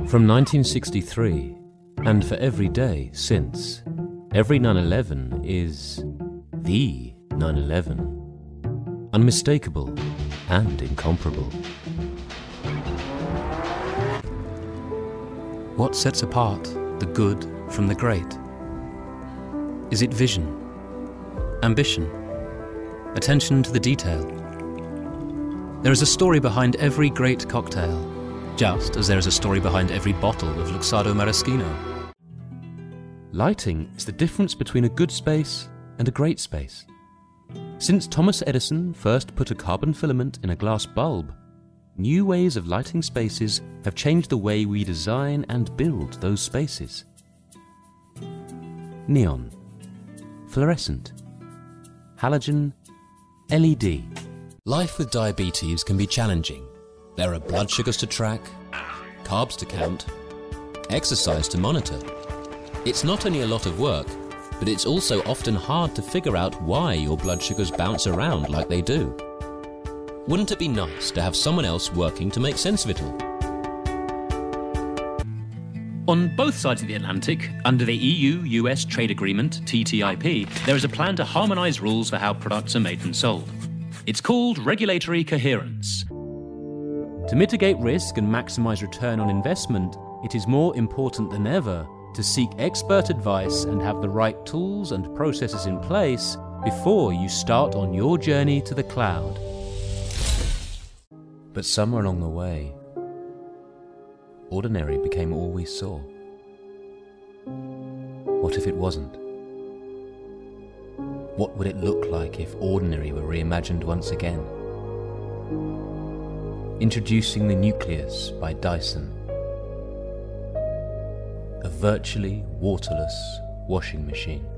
From 1963, and for every day since, every 9/11 is the 9/11. Unmistakable and incomparable. What sets apart the good from the great? Is it vision, ambition, attention to the detail? There is a story behind every great cocktail, just as there is a story behind every bottle of Luxardo Maraschino. Lighting is the difference between a good space and a great space. Since Thomas Edison first put a carbon filament in a glass bulb, new ways of lighting spaces have changed the way we design and build those spaces. Neon, fluorescent, halogen, LED. Life with diabetes can be challenging. There are blood sugars to track, carbs to count, exercise to monitor. It's not only a lot of work, but it's also often hard to figure out why your blood sugars bounce around like they do. Wouldn't it be nice to have someone else working to make sense of it all? On both sides of the Atlantic, under the EU-US trade agreement, TTIP, there is a plan to harmonise rules for how products are made and sold. It's called regulatory coherence. To mitigate risk and maximise return on investment, it is more important than ever to seek expert advice and have the right tools and processes in place before you start on your journey to the cloud. But somewhere along the way, ordinary became all we saw. What if it wasn't? What would it look like if ordinary were reimagined once again? Introducing the Nucleus by Dyson. A virtually waterless washing machine.